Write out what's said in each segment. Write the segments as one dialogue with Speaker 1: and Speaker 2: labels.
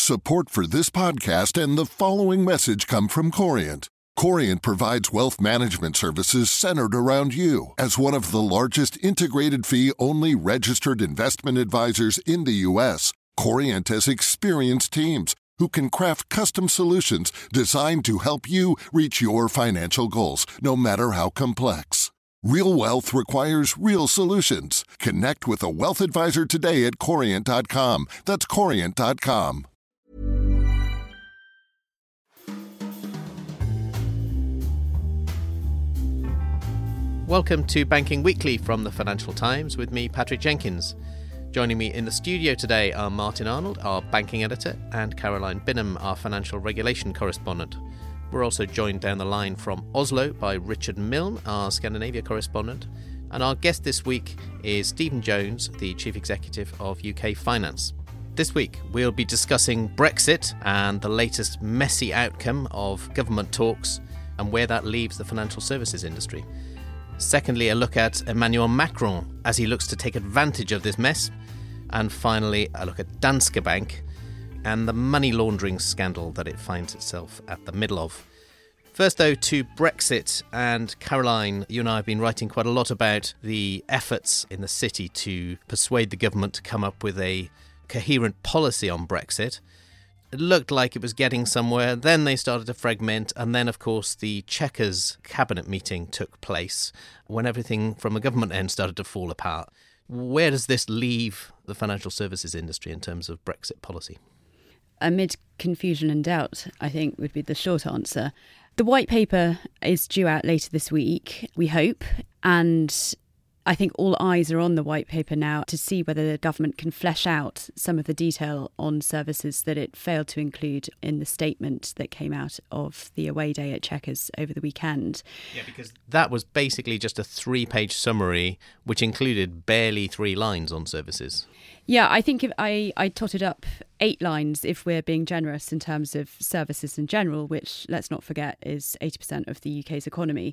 Speaker 1: Support for this podcast and the following message come from Corient. Corient provides wealth management services centered around you. As one of the largest integrated fee-only registered investment advisors in the U.S., Corient has experienced teams who can craft custom solutions designed to help you reach your financial goals, no matter how complex. Real wealth requires real solutions. Connect with a wealth advisor today at Corient.com. That's Corient.com.
Speaker 2: Welcome to Banking Weekly from the Financial Times with me, Patrick Jenkins. Joining me in the studio today are Martin Arnold, our banking editor, and Caroline Binham, our financial regulation correspondent. We're also joined down the line from Oslo by Richard Milne, our Scandinavia correspondent. And our guest this week is Stephen Jones, the Chief Executive of UK Finance. This week, we'll be discussing Brexit and the latest messy outcome of government talks and where that leaves the financial services industry. Secondly, a look at Emmanuel Macron as he looks to take advantage of this mess. And finally, a look at Danske Bank and the money laundering scandal that it finds itself at the middle of. First, though, to Brexit. And Caroline, you and I have been writing quite a lot about the efforts in the city to persuade the government to come up with a coherent policy on Brexit. It looked like it was getting somewhere, then they started to fragment, and then, of course, the Chequers cabinet meeting took place when everything from a government end started to fall apart. Where does this leave the financial services industry in terms of Brexit policy?
Speaker 3: Amid confusion and doubt, I think, would be the short answer. The white paper is due out later this week, we hope, and I think all eyes are on the white paper now to see whether the government can flesh out some of the detail on services that it failed to include in the statement that came out of the away day at Chequers over the weekend.
Speaker 2: Yeah, because that was basically just a 3-page summary, which included barely 3 lines on services.
Speaker 3: Yeah, I think if I totted up 8 lines if we're being generous in terms of services in general, which, let's not forget, is 80% of the UK's economy.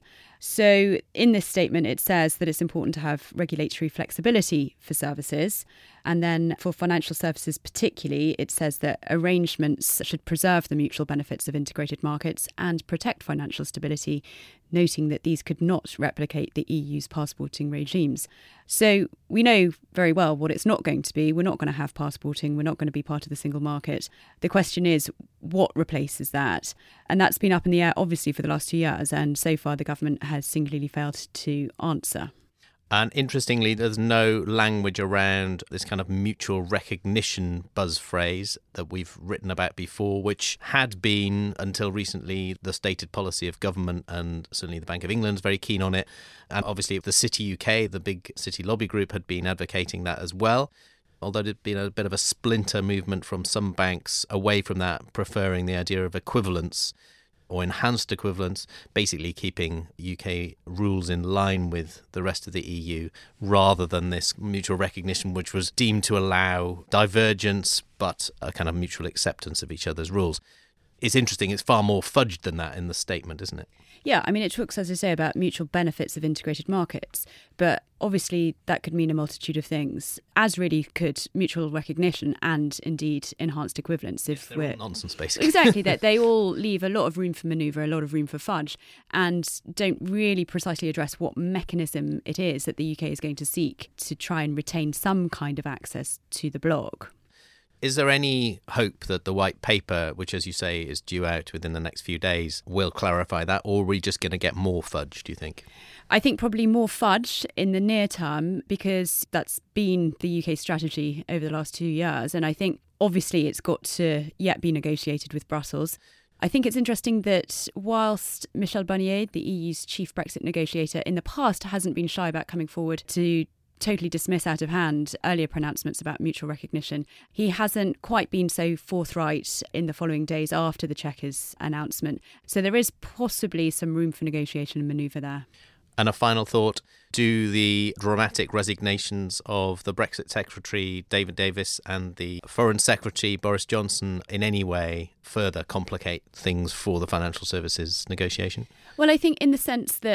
Speaker 3: So in this statement, it says that it's important to have regulatory flexibility for services. And then for financial services particularly, it says that arrangements should preserve the mutual benefits of integrated markets and protect financial stability, noting that these could not replicate the EU's passporting regimes. So we know very well what it's not going to be. We're not going to have passporting. We're not going to be part of the single market. The question is, what replaces that? And that's been up in the air, obviously, for the last 2 years. And so far, the government has singularly failed to answer.
Speaker 2: And interestingly, there's no language around this kind of mutual recognition buzz phrase that we've written about before, which had been, until recently, the stated policy of government, and certainly the Bank of England is very keen on it. And obviously the City UK, the big city lobby group, had been advocating that as well. Although there'd been a bit of a splinter movement from some banks away from that, preferring the idea of equivalence or enhanced equivalence, basically keeping UK rules in line with the rest of the EU, rather than this mutual recognition, which was deemed to allow divergence, but a kind of mutual acceptance of each other's rules. It's interesting, it's far more fudged than that in the statement, isn't it?
Speaker 3: Yeah, I mean, it talks, as I say, about mutual benefits of integrated markets, but obviously that could mean a multitude of things, as really could mutual recognition and indeed enhanced equivalence. If
Speaker 2: They're all nonsense, basically.
Speaker 3: Exactly, that they all leave a lot of room for manoeuvre, a lot of room for fudge, and don't really precisely address what mechanism it is that the UK is going to seek to try and retain some kind of access to the bloc.
Speaker 2: Is there any hope that the white paper, which, as you say, is due out within the next few days, will clarify that, or are we just going to get more fudge, do you think?
Speaker 3: I think probably more fudge in the near term, because that's been the UK strategy over the last 2 years. And I think, obviously, it's got to yet be negotiated with Brussels. I think it's interesting that whilst Michel Barnier, the EU's chief Brexit negotiator, in the past hasn't been shy about coming forward to totally dismiss out of hand earlier pronouncements about mutual recognition, he hasn't quite been so forthright in the following days after the Chequers announcement. So there is possibly some room for negotiation and manoeuvre there.
Speaker 2: And a final thought, do the dramatic resignations of the Brexit Secretary, David Davis, and the Foreign Secretary, Boris Johnson, in any way further complicate things for the financial services negotiation?
Speaker 3: Well, I think in the sense that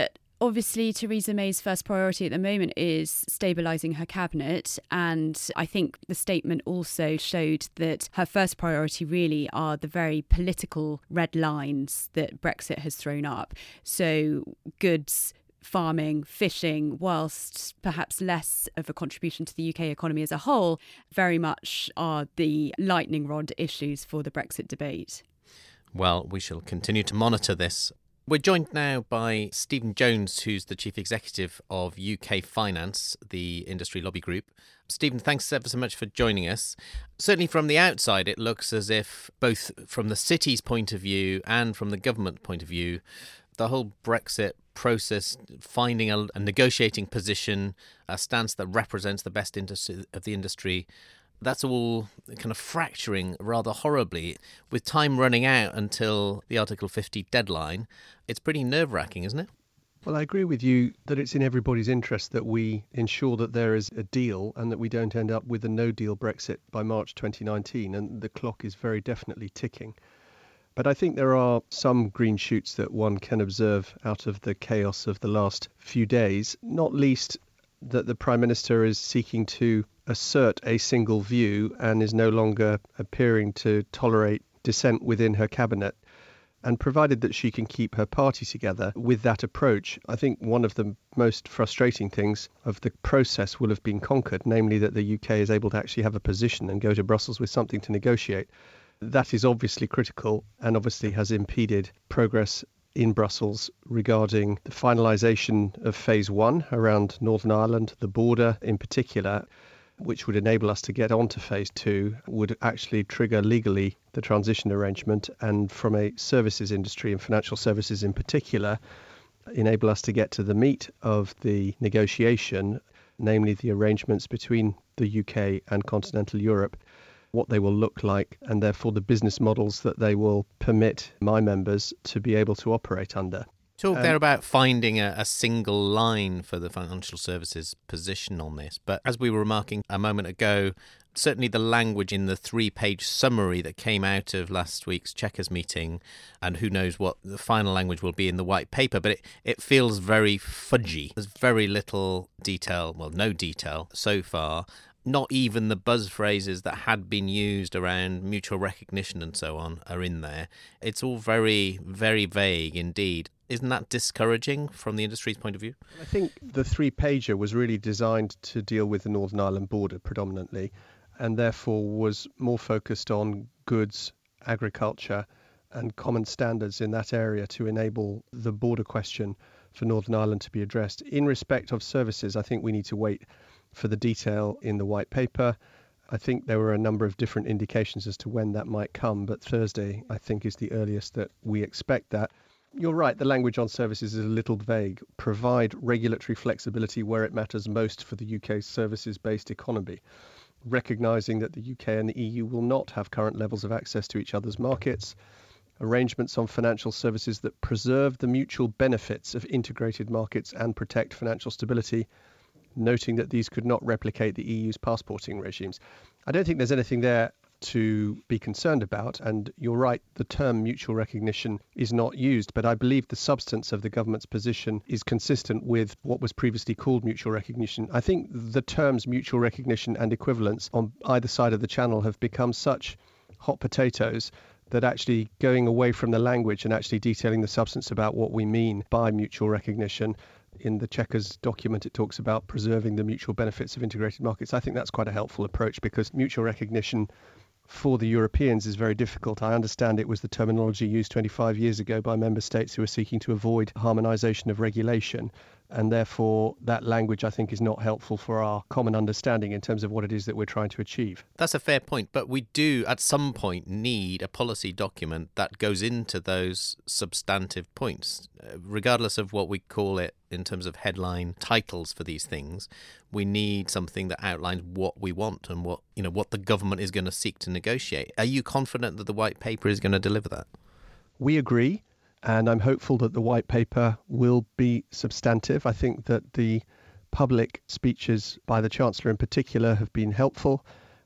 Speaker 3: Obviously, Theresa May's first priority at the moment is stabilising her cabinet. And I think the statement also showed that her first priority really are the very political red lines that Brexit has thrown up. So goods, farming, fishing, whilst perhaps less of a contribution to the UK economy as a whole, very much are the lightning rod issues for the Brexit debate.
Speaker 2: Well, we shall continue to monitor this. We're joined now by Stephen Jones, who's the Chief Executive of UK Finance, the industry lobby group. Stephen, thanks ever so much for joining us. Certainly from the outside, it looks as if both from the city's point of view and from the government point of view, the whole Brexit process, finding a negotiating position, a stance that represents the best interest of the industry, that's all kind of fracturing rather horribly. With time running out until the Article 50 deadline, it's pretty nerve-wracking, isn't it?
Speaker 4: Well, I agree with you that it's in everybody's interest that we ensure that there is a deal and that we don't end up with a no-deal Brexit by March 2019, and the clock is very definitely ticking. But I think there are some green shoots that one can observe out of the chaos of the last few days, not least that the Prime Minister is seeking to assert a single view and is no longer appearing to tolerate dissent within her cabinet. And provided that she can keep her party together with that approach, I think one of the most frustrating things of the process will have been conquered, namely that the UK is able to actually have a position and go to Brussels with something to negotiate. That is obviously critical and obviously has impeded progress in Brussels regarding the finalisation of Phase 1 around Northern Ireland, the border in particular, which would enable us to get onto Phase 2, would actually trigger legally the transition arrangement, and from a services industry and financial services in particular, enable us to get to the meat of the negotiation, namely the arrangements between the UK and continental Europe, what they will look like, and therefore the business models that they will permit my members to be able to operate under.
Speaker 2: Talk there about finding a single line for the financial services position on this. But as we were remarking a moment ago, certainly the language in the 3-page summary that came out of last week's Chequers meeting, and who knows what the final language will be in the white paper, but it feels very fudgy. There's very little detail, well, no detail so far. Not even the buzz phrases that had been used around mutual recognition and so on are in there. It's all very, very vague indeed. Isn't that discouraging from the industry's point of view?
Speaker 4: I think the 3-pager was really designed to deal with the Northern Ireland border predominantly, and therefore was more focused on goods, agriculture, and common standards in that area to enable the border question for Northern Ireland to be addressed. In respect of services, I think we need to wait for the detail in the white paper. I think there were a number of different indications as to when that might come, but Thursday, I think, is the earliest that we expect that. You're right, the language on services is a little vague. Provide regulatory flexibility where it matters most for the UK's services-based economy, recognising that the UK and the EU will not have current levels of access to each other's markets, arrangements on financial services that preserve the mutual benefits of integrated markets and protect financial stability, noting that these could not replicate the EU's passporting regimes. I don't think there's anything there to be concerned about, and you're right, the term mutual recognition is not used, but I believe the substance of the government's position is consistent with what was previously called mutual recognition. I think the terms mutual recognition and equivalence on either side of the channel have become such hot potatoes that actually going away from the language and actually detailing the substance about what we mean by mutual recognition. In the Chequers document, it talks about preserving the mutual benefits of integrated markets. I think that's quite a helpful approach, because mutual recognition for the Europeans is very difficult. I understand it was the terminology used 25 years ago by member states who were seeking to avoid harmonisation of regulation. And therefore, that language, I think, is not helpful for our common understanding in terms of what it is that we're trying to achieve.
Speaker 2: That's a fair point, but we do, at some point, need a policy document that goes into those substantive points. Regardless of what we call it in terms of headline titles for these things, we need something that outlines what we want and what the government is going to seek to negotiate. Are you confident that the white paper is going to deliver that?
Speaker 4: We agree. And I'm hopeful that the white paper will be substantive. I think that the public speeches by the Chancellor in particular have been helpful.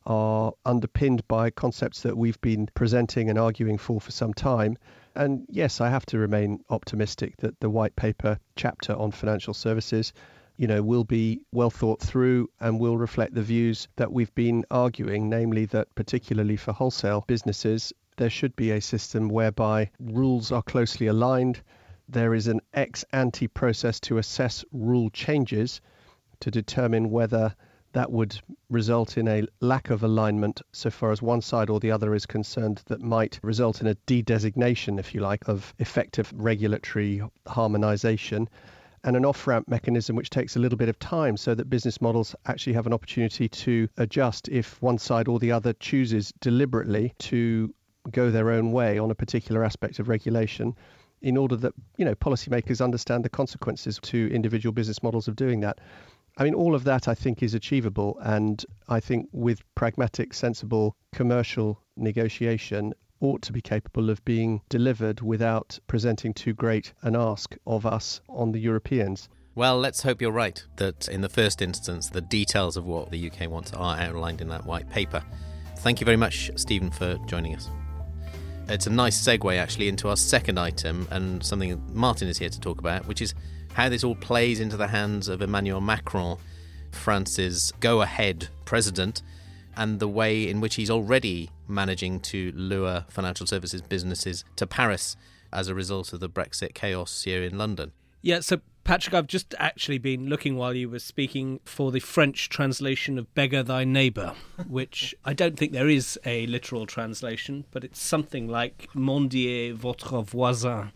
Speaker 4: are underpinned by concepts that we've been presenting and arguing for some time. And yes, I have to remain optimistic that the white paper chapter on financial services, will be well thought through and will reflect the views that we've been arguing, namely that particularly for wholesale businesses, there should be a system whereby rules are closely aligned. There is an ex-ante process to assess rule changes to determine whether that would result in a lack of alignment so far as one side or the other is concerned that might result in a de-designation, if you like, of effective regulatory harmonization, and an off-ramp mechanism which takes a little bit of time so that business models actually have an opportunity to adjust if one side or the other chooses deliberately to go their own way on a particular aspect of regulation, in order that policymakers understand the consequences to individual business models of doing that. I mean, all of that I think is achievable, and I think with pragmatic, sensible commercial negotiation ought to be capable of being delivered without presenting too great an ask of us on the Europeans.
Speaker 2: Well, let's hope you're right, that in the first instance, the details of what the UK wants are outlined in that white paper. Thank you very much, Stephen, for joining us. It's a nice segue, actually, into our second item, and something Martin is here to talk about, which is how this all plays into the hands of Emmanuel Macron, France's go-ahead president, and the way in which he's already managing to lure financial services businesses to Paris as a result of the Brexit chaos here in London.
Speaker 5: Yeah, so Patrick, I've just actually been looking while you were speaking for the French translation of beggar thy neighbour, which I don't think there is a literal translation, but it's something like mendier votre voisin.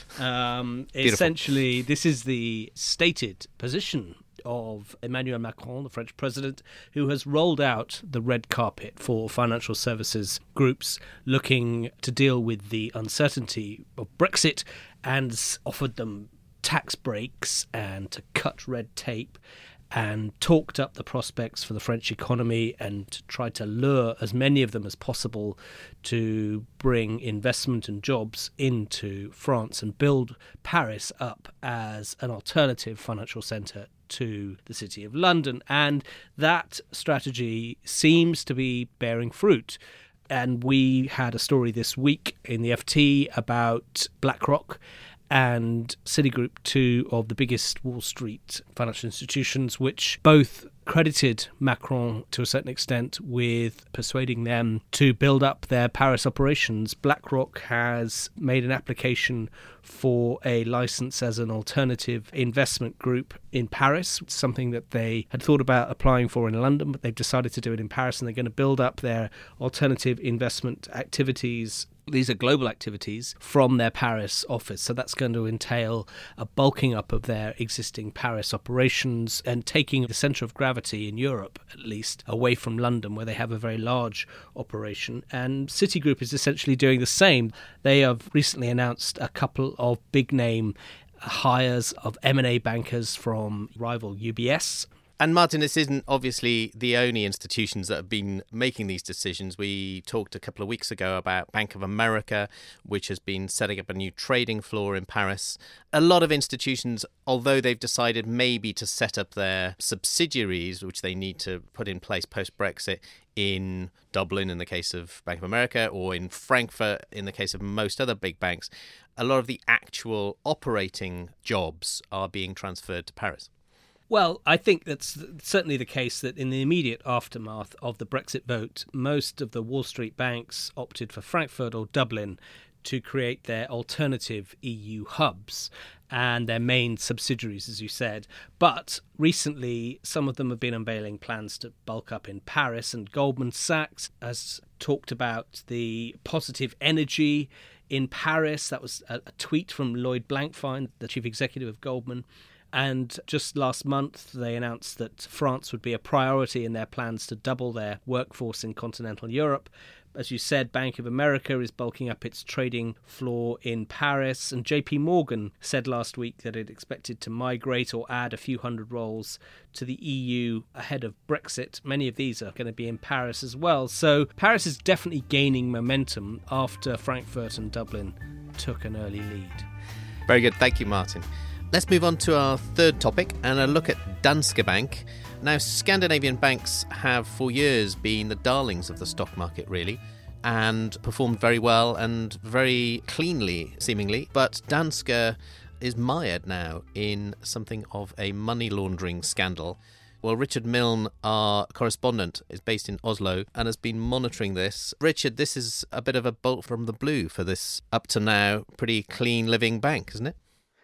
Speaker 5: Essentially, this is the stated position of Emmanuel Macron, the French president, who has rolled out the red carpet for financial services groups looking to deal with the uncertainty of Brexit and offered them tax breaks and to cut red tape, and talked up the prospects for the French economy and tried to lure as many of them as possible to bring investment and jobs into France and build Paris up as an alternative financial centre to the City of London. And that strategy seems to be bearing fruit. And we had a story this week in the FT about BlackRock and Citigroup, two of the biggest Wall Street financial institutions, which both credited Macron to a certain extent with persuading them to build up their Paris operations. BlackRock has made an application for a license as an alternative investment group in Paris, something that they had thought about applying for in London, but they've decided to do it in Paris, and they're going to build up their alternative investment activities. These are global activities from their Paris office. So that's going to entail a bulking up of their existing Paris operations and taking the centre of gravity in Europe, at least, away from London, where they have a very large operation. And Citigroup is essentially doing the same. They have recently announced a couple of big name hires of M&A bankers from rival UBS.
Speaker 2: And Martin, this isn't obviously the only institutions that have been making these decisions. We talked a couple of weeks ago about Bank of America, which has been setting up a new trading floor in Paris. A lot of institutions, although they've decided maybe to set up their subsidiaries, which they need to put in place post-Brexit, in Dublin in the case of Bank of America, or in Frankfurt in the case of most other big banks, a lot of the actual operating jobs are being transferred to Paris.
Speaker 5: Well, I think that's certainly the case that in the immediate aftermath of the Brexit vote, most of the Wall Street banks opted for Frankfurt or Dublin to create their alternative EU hubs and their main subsidiaries, as you said. But recently, some of them have been unveiling plans to bulk up in Paris, and Goldman Sachs has talked about the positive energy in Paris. That was a tweet from Lloyd Blankfein, the chief executive of Goldman. And just last month, they announced that France would be a priority in their plans to double their workforce in continental Europe. As you said, Bank of America is bulking up its trading floor in Paris. And JP Morgan said last week that it expected to migrate or add a few hundred roles to the EU ahead of Brexit. Many of these are going to be in Paris as well. So Paris is definitely gaining momentum after Frankfurt and Dublin took an early lead.
Speaker 2: Very good. Thank you, Martin. Let's move on to our third topic and a look at Danske Bank, Now, Scandinavian banks have for years been the darlings of the stock market, really, and performed very well and very cleanly, seemingly. But Danske is mired now in something of a money laundering scandal. Well, Richard Milne, our correspondent, is based in Oslo and has been monitoring this. Richard, this is a bit of a bolt from the blue for this, up to now, pretty clean living bank, isn't it?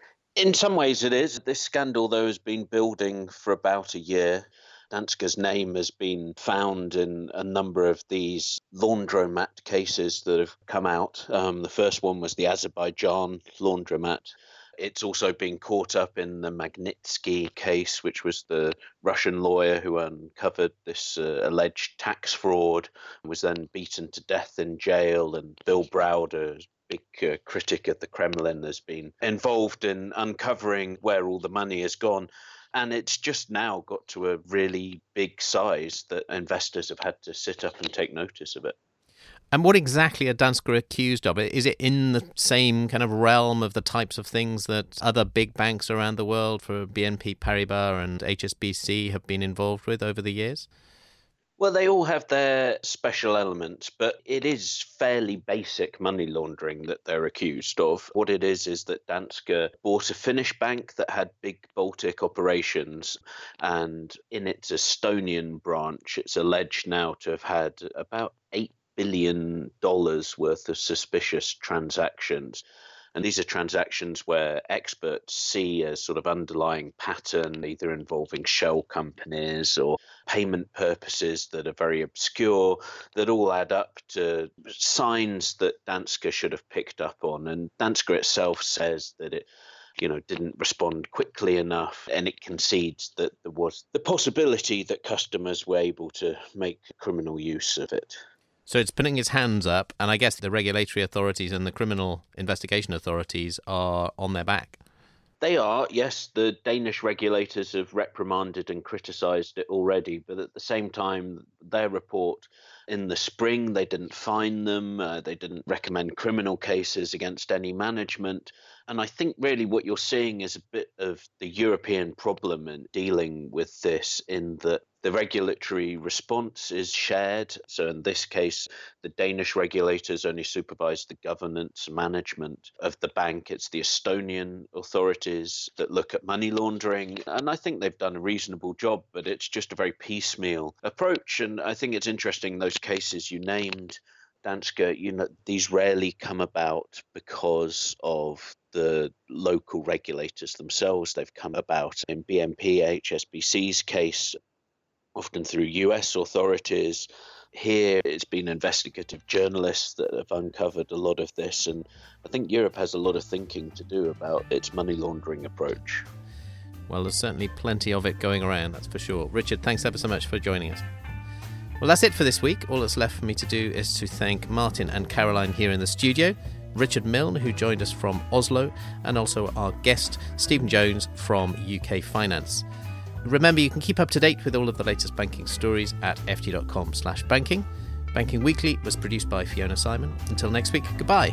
Speaker 6: In some ways it is. This scandal, though, has been building for about a year. Danske's name has been found in a number of these laundromat cases that have come out. The first one was the Azerbaijan laundromat. It's also been caught up in the Magnitsky case, which was the Russian lawyer who uncovered this alleged tax fraud and was then beaten to death in jail. And Bill Browder, big critic of the Kremlin, has been involved in uncovering where all the money has gone. And it's just now got to a really big size that investors have had to sit up and take notice of it.
Speaker 2: And what exactly are Danske accused of? Is it in the same kind of realm of the types of things that other big banks around the world, for BNP Paribas and HSBC, have been involved with over the years?
Speaker 6: Well, they all have their special elements, but it is fairly basic money laundering that they're accused of. What it is that Danske bought a Finnish bank that had big Baltic operations, and in its Estonian branch, it's alleged now to have had about $8 billion worth of suspicious transactions. And these are transactions where experts see a sort of underlying pattern, either involving shell companies or payment purposes that are very obscure, that all add up to signs that Danske should have picked up on. And Danske itself says that it didn't respond quickly enough, and it concedes that there was the possibility that customers were able to make criminal use of it.
Speaker 2: So it's putting its hands up, and I guess the regulatory authorities and the criminal investigation authorities are on their back.
Speaker 6: They are, yes. The Danish regulators have reprimanded and criticised it already, but at the same time, their report in the spring, they didn't fine them, they didn't recommend criminal cases against any management. And I think really what you're seeing is a bit of the European problem in dealing with this, in that the regulatory response is shared. So in this case, the Danish regulators only supervise the governance management of the bank. It's the Estonian authorities that look at money laundering. And I think they've done a reasonable job, but it's just a very piecemeal approach. And I think it's interesting, those cases you named, Danske, these rarely come about because of the local regulators themselves. They've come about in BNP, HSBC's case, often through US authorities. Here, it's been investigative journalists that have uncovered a lot of this. And I think Europe has a lot of thinking to do about its money laundering approach.
Speaker 2: Well, there's certainly plenty of it going around, that's for sure. Richard, thanks ever so much for joining us. Well, that's it for this week. All that's left for me to do is to thank Martin and Caroline here in the studio, Richard Milne, who joined us from Oslo, and also our guest, Stephen Jones from UK Finance. Remember, you can keep up to date with all of the latest banking stories at ft.com/banking. Banking Weekly was produced by Fiona Simon. Until next week, goodbye.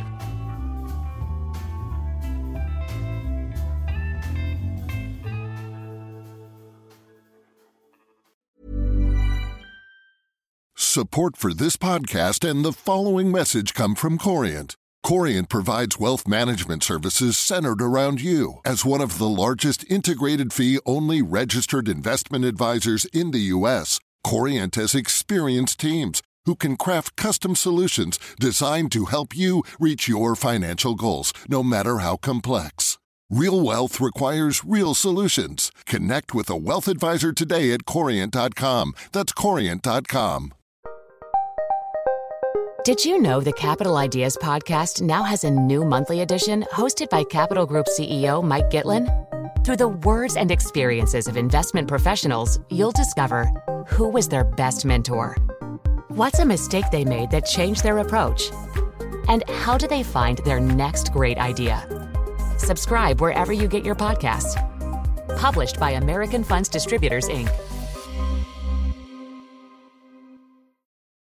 Speaker 1: Support for this podcast and the following message come from Corient. Corient provides wealth management services centered around you. As one of the largest integrated fee-only registered investment advisors in the U.S., Corient has experienced teams who can craft custom solutions designed to help you reach your financial goals, no matter how complex. Real wealth requires real solutions. Connect with a wealth advisor today at Corient.com. That's Corient.com.
Speaker 7: Did you know the Capital Ideas podcast now has a new monthly edition hosted by Capital Group CEO Mike Gitlin? Through the words and experiences of investment professionals, you'll discover who was their best mentor, what's a mistake they made that changed their approach, and how do they find their next great idea. Subscribe wherever you get your podcasts. Published by American Funds Distributors, Inc.